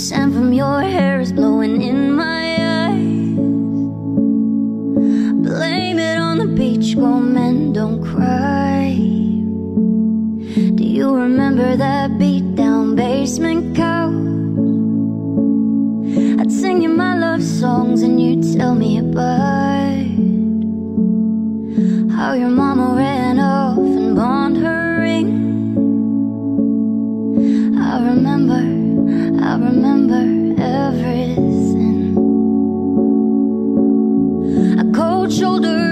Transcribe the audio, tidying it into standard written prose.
scent from your hair is blowing in my eyes. Blame it on the beach, grown men don't cry. Do you remember that beat down basement couch? I'd sing you my love songs and you'd tell me about how your mama ran off and pawned her ring. I remember everything. A cold shoulder